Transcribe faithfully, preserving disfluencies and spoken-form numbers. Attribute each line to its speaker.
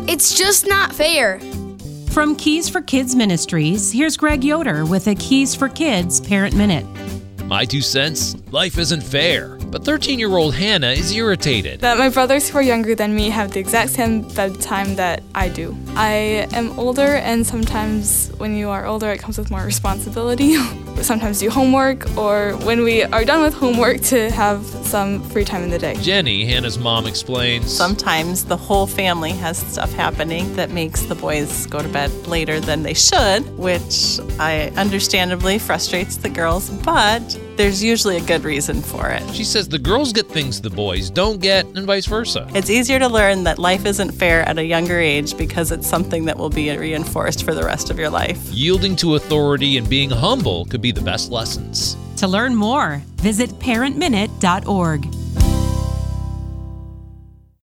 Speaker 1: It's just not fair.
Speaker 2: From Keys for Kids Ministries, here's Greg Yoder with a Keys for Kids Parent Minute.
Speaker 3: My two cents, life isn't fair. But thirteen-year-old Hannah is irritated.
Speaker 4: That my brothers who are younger than me have the exact same bedtime that I do. I am older, and sometimes when you are older, it comes with more responsibility. Sometimes do homework, or when we are done with homework, to have some free time in the day.
Speaker 3: Jenny, Hannah's mom, explains,
Speaker 5: sometimes the whole family has stuff happening that makes the boys go to bed later than they should, which I understandably frustrates the girls, but there's usually a good reason for it.
Speaker 3: She says the girls get things the boys don't get, and vice versa.
Speaker 5: It's easier to learn that life isn't fair at a younger age because it's something that will be reinforced for the rest of your life.
Speaker 3: Yielding to authority and being humble could be the best lessons.
Speaker 2: To learn more, visit parent minute dot org.